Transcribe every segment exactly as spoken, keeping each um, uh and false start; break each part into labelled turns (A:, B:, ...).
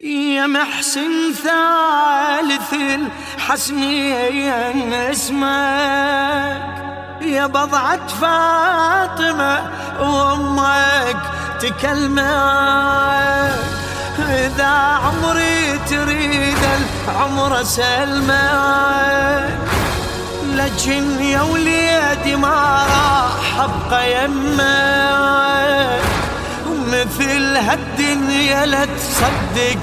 A: يا محسن ثالث الحسنين اسمك، يا بضعة فاطمة وامك تكلمك، إذا عمري تريد العمر سلمك، لكن يا وليدي ما راح ابقى يمك، مثل هالدنيا لا تصدق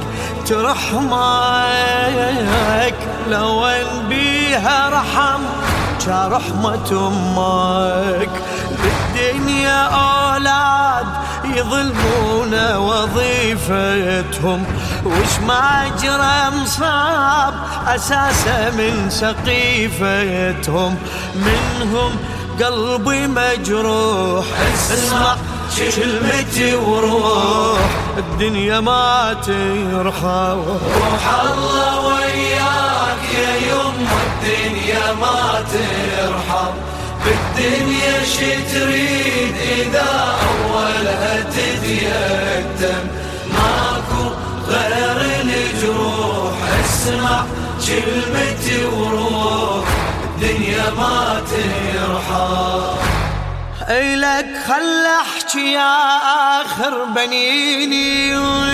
A: ترحمك، لو ان بيها رحم كرحمة امك، بالدنيا اولاد يظلمون وظيفتهم، وش ما جرى مصاب اساسا من سقيفتهم، منهم قلبي مجروح اسمع كلمتي وروح، الدنيا ما ترحم،
B: روح الله وياك يا يمه الدنيا ما ترحم، بالدنيا شي تريد إذا أولها تتيتم، ماكو غير الجروح اسمع كلمتي وروح، الدنيا ما ترحم.
A: إلك خل احكي يا آخر بنيني،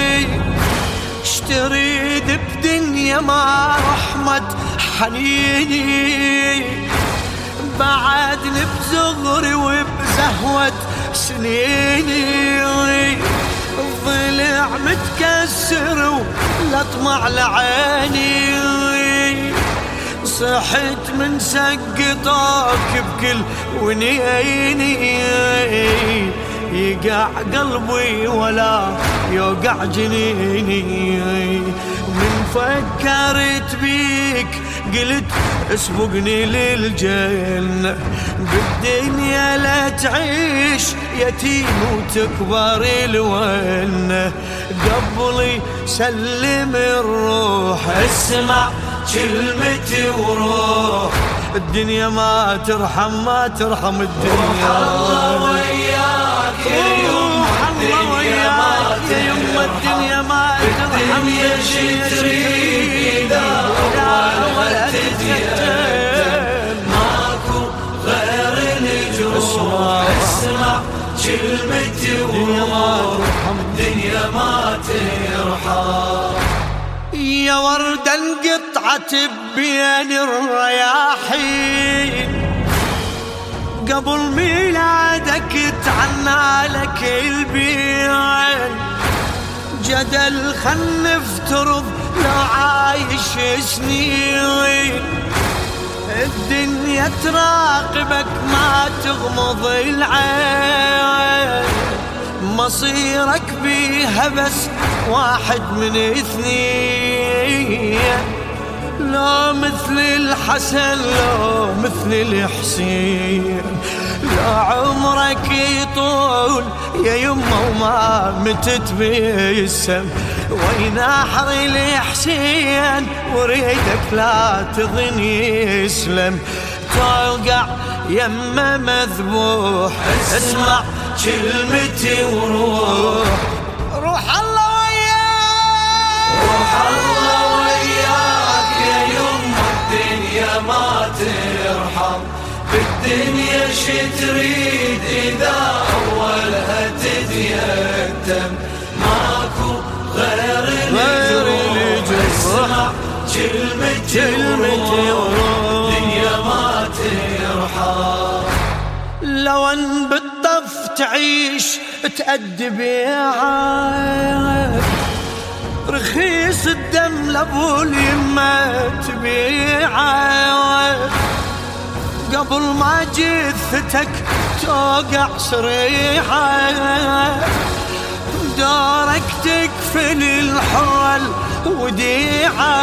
A: اشتريد بدنيا ما رحمة حنيني، بعدني بزغري وبزهوة سنيني، الضلع متكسر ولطمع لعيني، صحت من سقطك بكل ونيني، يقع قلبي ولا يوقع جنيني، من فكرت بيك قلت اسبقني للجنة، بالدنيا لا تعيش يتيم وتكبر الونة، قبلي سلم الروح اسمع كلمتي وروح، الدنيا ما ترحم ما ترحم الدنيا،
B: روح الله وياك يا يمه الدنيا ما ترحم، الدنيا شي تريد إذا أولها تتيتم، ماكو غير الجروح اسمع كلمتي وروح، الدنيا ما ترحم.
A: يا وردة انقطعت بين الرياحين، قبل ميلادك تعنى لك البيان، جدل خل نفترض لو عايش سنين، الدنيا تراقبك ما تغمض العين، مصيرك بيها بس واحد من اثنين، لا مثل الحسن لا مثل الحسين، لا عمرك يطول يا يمه وما متت بيسم، وين احر الحسين وريدك لا تظن يسلم، توقع يمه مذبوح اسمع كلمتي وروح، روح الله وياك
B: روح الله وياك يا يمه الدنيا ما ترحم، بالدنيا شي تريد إذا أولها تتيتم، ماكو غير الجروح اسمع كلمتي وروح، الدنيا ما ترحم.
A: لو ان بالطف تعيش تأدب يعاك، رخيص الدم لابو اليمة تبيعك، قبل ما جثتك توقع صريحة، دورك تكفل الحرة الوديعة،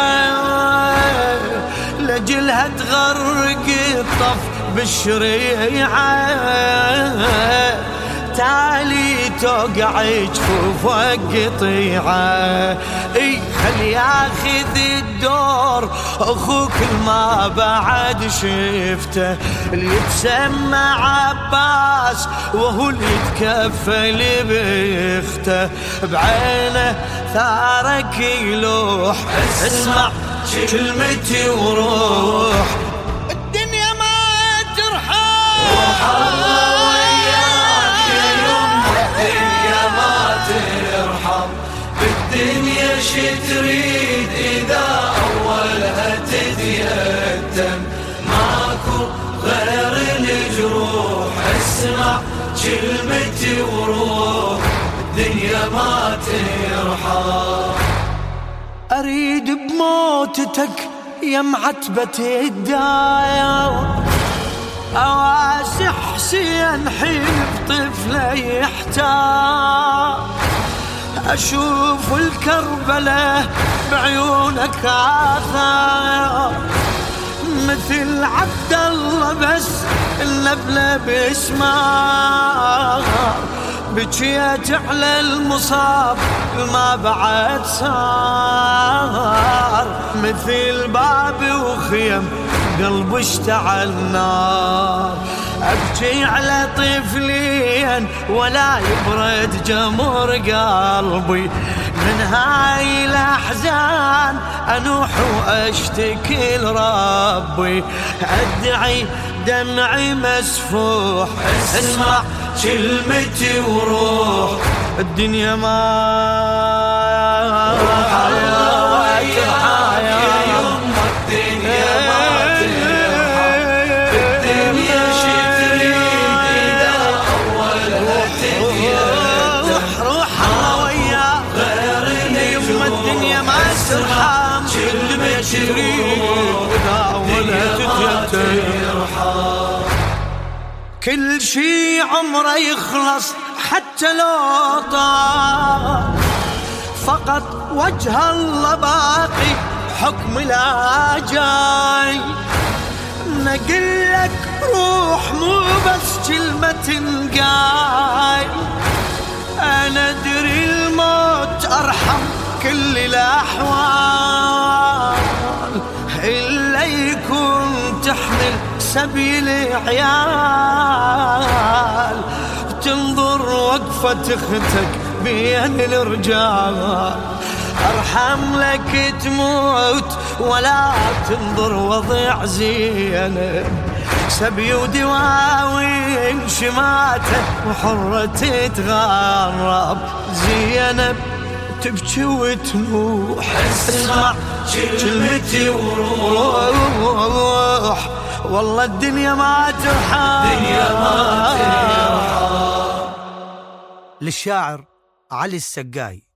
A: لجلها تغرق الطف بالشريعة، بالتالي توقع جفوفك قطيعة. اي خل ياخذ الدور اخوك ما بعد شفته، اللي يتسمى عباس وهو اللي يتكفل بيخته، بعينه ثارك يلوح اسمع كلمتي وروح، الدنيا ما ترحم.
B: روح الله وياك يا يمه الدنيا ما ترحم، بالدنيا شي تريد إذا أولها تتيتم، ماكو غير الجروح اسمع كلمتي وروح، الدنيا ما ترحم.
A: أريد بموتتك يا معتبة الدايا، أواسي حسين حيب طفله يحتار، أشوف الكربلة بعيونك آثار، مثل عبد الله بس النبلة باسمار، بجيت على المصاب ما بعد صار، مثل باب وخيم قلب اشتعل نار، ابكي على طفلين ولا يبرد جمر قلبي، من هاي الاحزان انوح واشتكي لربي، ادعي دمعي مسفوح اسمع كلمتي وروح، الدنيا ما
B: الله وياك يا يمه الدنيا ما ترحم، بالدنيا شي تريد إذا أولها تتيتم،
A: روح الله وياك
B: غير
A: يا يمه الدنيا ما ترحم، كلمتي تريد إذا أولها تتيتم، كل شي عمره يخلص حتى لو طار، فقط وجه الله باقي حكم لا جاي، نقلك روح مو بس كلمة تنقاي، أنا أدري الموت أرحم كل الأحوال، إلا يكون تحمل سبيل عيال، وتنظر وقفة اختك بين الرجال، ارحم لك تموت ولا تنظر وضع زينب، سبي ودواوين شماته وحرة تتغرب، زينب تبكي وتنوح اسمع كلمتي وروح، والله الدنيا ما ترحم،
B: الدنيا ما ترحم.
A: للشاعر علي السقاي.